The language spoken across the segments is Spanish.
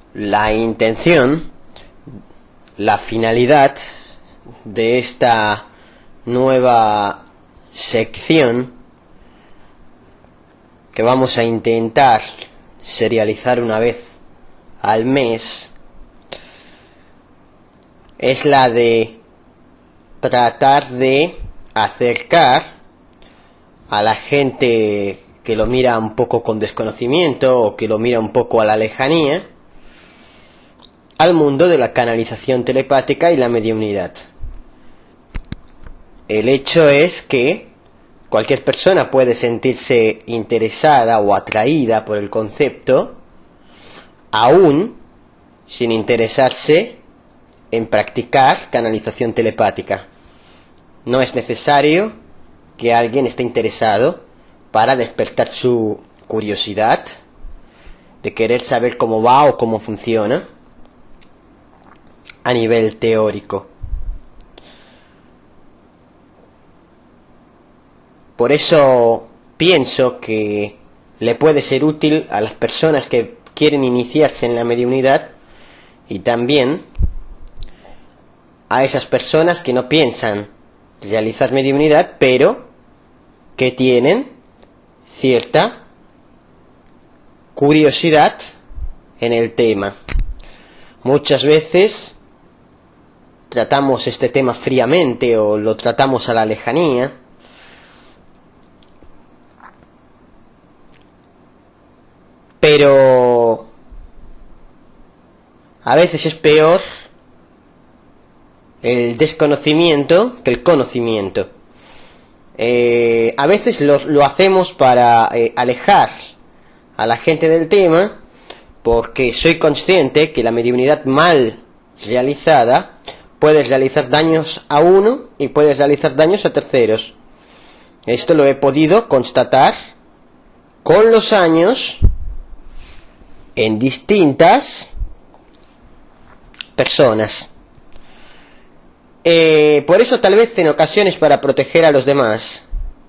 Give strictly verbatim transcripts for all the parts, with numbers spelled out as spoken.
La intención, la finalidad de esta nueva sección que vamos a intentar serializar una vez al mes es la de tratar de acercar a la gente que lo mira un poco con desconocimiento o que lo mira un poco a la lejanía al mundo de la canalización telepática y la mediumnidad. El hecho es que cualquier persona puede sentirse interesada o atraída por el concepto, aún sin interesarse en practicar canalización telepática. No es necesario que alguien esté interesado para despertar su curiosidad de querer saber cómo va o cómo funciona a nivel teórico. Por eso pienso que le puede ser útil a las personas que quieren iniciarse en la mediunidad y también a esas personas que no piensan realizar mediunidad, pero que tienen cierta curiosidad en el tema. Muchas veces tratamos este tema fríamente o lo tratamos a la lejanía, pero a veces es peor el desconocimiento que el conocimiento. Eh, a veces lo, lo hacemos para eh, alejar a la gente del tema, porque soy consciente que la mediunidad mal realizada puede realizar daños a uno y puede realizar daños a terceros. Esto lo he podido constatar con los años en distintas personas. Eh, por eso tal vez en ocasiones, para proteger a los demás,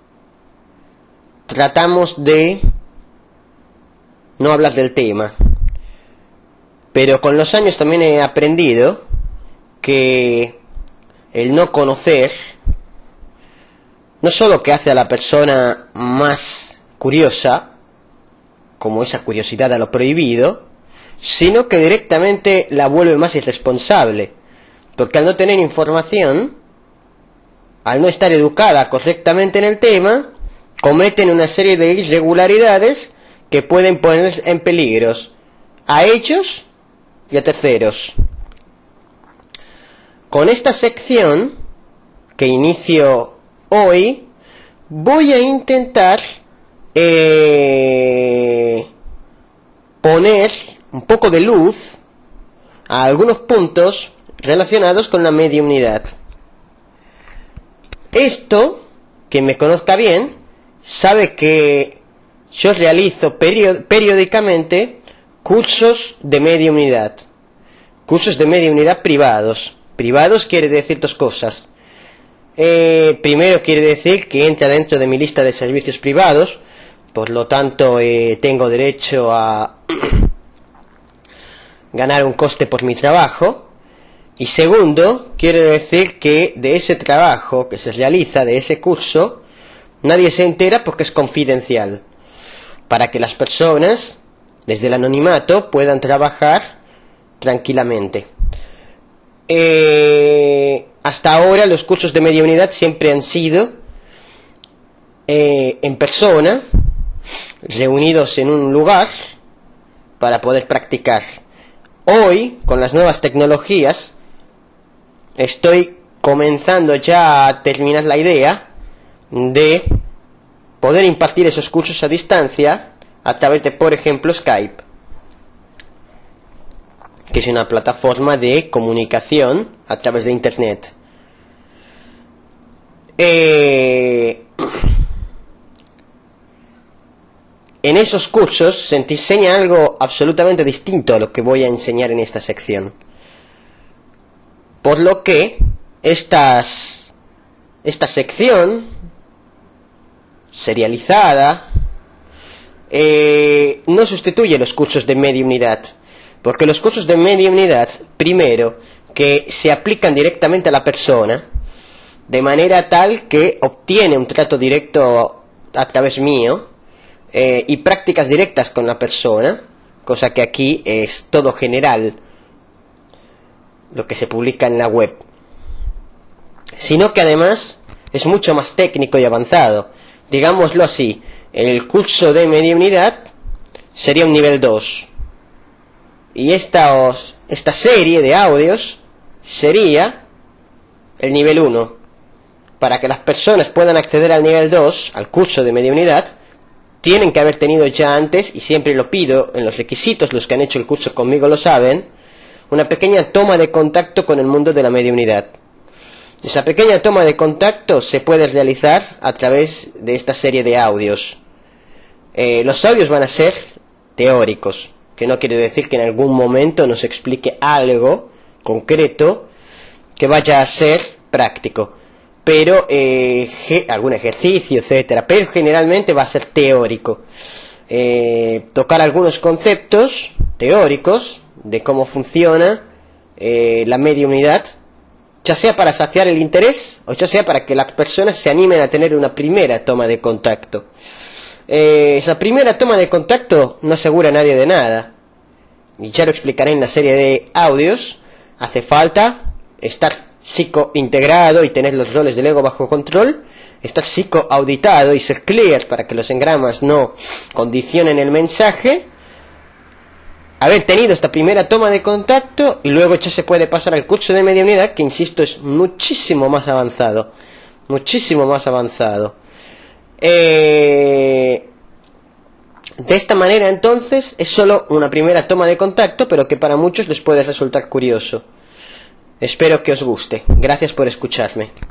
tratamos de no hablar del tema. Pero con los años también he aprendido que el no conocer no solo que hace a la persona más curiosa, como esa curiosidad a lo prohibido, sino que directamente la vuelve más irresponsable, porque al no tener información, al no estar educada correctamente en el tema, cometen una serie de irregularidades que pueden poner en peligro a ellos y a terceros. Con esta sección que inicio hoy, voy a intentar eh, poner un poco de luz a algunos puntos relacionados con la mediumnidad. Esto, quien me conozca bien, sabe que yo realizo period- periódicamente cursos de mediumnidad. Cursos de mediumnidad privados. Privados quiere decir dos cosas. Eh, primero quiere decir que entra dentro de mi lista de servicios privados, por lo tanto eh, tengo derecho a ganar un coste por mi trabajo. Y segundo, quiere decir que de ese trabajo que se realiza, de ese curso, nadie se entera porque es confidencial, para que las personas, desde el anonimato, puedan trabajar tranquilamente. Eh, hasta ahora los cursos de mediunidad siempre han sido eh, en persona, reunidos en un lugar para poder practicar. Hoy, con las nuevas tecnologías, estoy comenzando ya a terminar la idea de poder impartir esos cursos a distancia a través de, por ejemplo, Skype, que es una plataforma de comunicación a través de Internet. Eh, en esos cursos se enseña algo absolutamente distinto a lo que voy a enseñar en esta sección. Por lo que estas, esta sección serializada eh, no sustituye los cursos de mediumnidad, Porque los cursos de mediunidad, primero, que se aplican directamente a la persona, de manera tal que obtiene un trato directo a través mío, eh, y prácticas directas con la persona, cosa que aquí es todo general, lo que se publica en la web, sino que además es mucho más técnico y avanzado. Digámoslo así, el curso de mediunidad sería un nivel dos, y esta, esta serie de audios sería el nivel uno. Para que las personas puedan acceder al nivel dos, al curso de mediunidad, tienen que haber tenido ya antes, y siempre lo pido en los requisitos, los que han hecho el curso conmigo lo saben, una pequeña toma de contacto con el mundo de la mediunidad. Esa pequeña toma de contacto se puede realizar a través de esta serie de audios. Eh, los audios van a ser teóricos, que no quiere decir que en algún momento nos explique algo concreto que vaya a ser práctico, pero eh, algún ejercicio, etcétera, pero generalmente va a ser teórico. Eh, tocar algunos conceptos teóricos de cómo funciona eh, la mediunidad, ya sea para saciar el interés o ya sea para que las personas se animen a tener una primera toma de contacto. Eh, esa primera toma de contacto no asegura a nadie de nada, y ya lo explicaré en la serie de audios. Hace falta estar psicointegrado y tener los roles del ego bajo control, estar psicoauditado y ser clear para que los engramas no condicionen el mensaje, haber tenido esta primera toma de contacto, y luego ya se puede pasar al curso de mediunidad, que insisto es muchísimo más avanzado, muchísimo más avanzado. Eh, de esta manera entonces es solo una primera toma de contacto, pero que para muchos les puede resultar curioso. Espero que os guste. Gracias por escucharme.